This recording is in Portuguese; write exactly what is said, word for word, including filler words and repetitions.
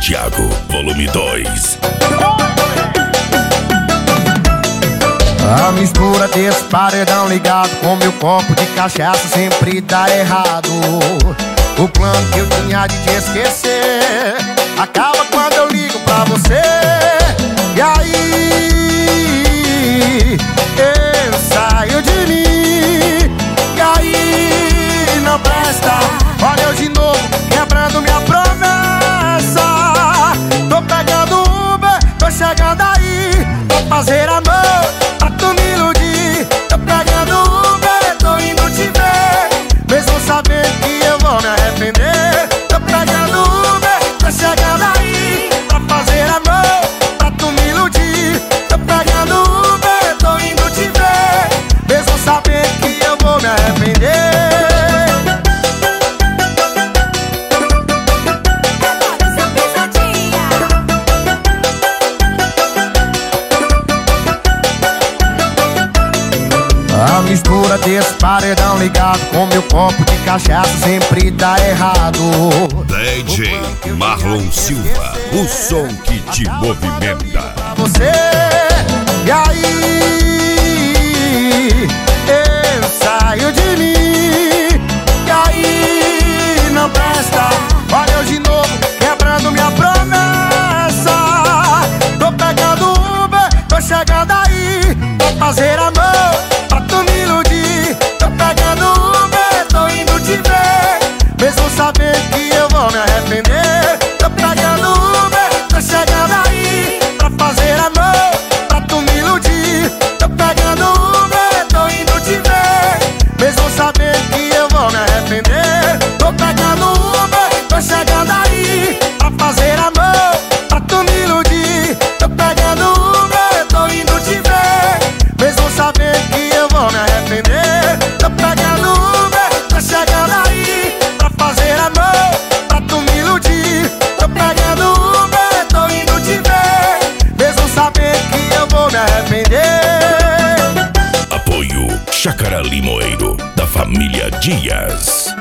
Thiago, volume dois. A mistura desse paredão ligado com meu copo de cachaça sempre dá errado. O plano que eu tinha de te esquecer acaba quando eu ligo pra você. E aí eu saio de mim. E aí não presta. Olha eu de novo quebrando minha promessa. Tô pegando Uber, tô chegando aí pra fazer amor, pra tu me iludir. Tô pegando Uber, tô indo te ver, mesmo sabendo que eu vou me arrepender. Tô pegando Uber, tô chegando aí pra fazer amor, pra tu me iludir. Tô pegando Uber, tô indo te ver, mesmo sabendo que eu vou me arrepender. A mistura desse paredão ligado com meu copo de cachaça sempre dá errado. D J Marlon Silva, o som que te movimenta. Você, e aí eu saio de mim. E aí não presta. Olha eu de novo quebrando minha promessa. Tô pegando Uber, tô chegando aí pra fazer amor, pra tu me iludir. Tô pegando Uber, tô indo te ver, mesmo sabendo que eu vou me arrepender. Tô pegando Uber, tô chegando aí pra fazer amor, pra tu me iludir. Tô pegando Uber, tô indo te ver, mesmo sabendo que eu vou me arrepender. Tô pegando Uber, tô chegando aí pra fazer amor, pra tu me iludir. Tô pegando Uber, tô indo te ver, mesmo sabendo que eu vou me arrepender. Tô pegando Uber, tô chegando aí pra fazer amor, pra tu me iludir. Tô pegando Uber, tô indo te ver, mesmo sabendo que eu vou me arrepender. Apoio Chácara Limoeiro, da família Dias.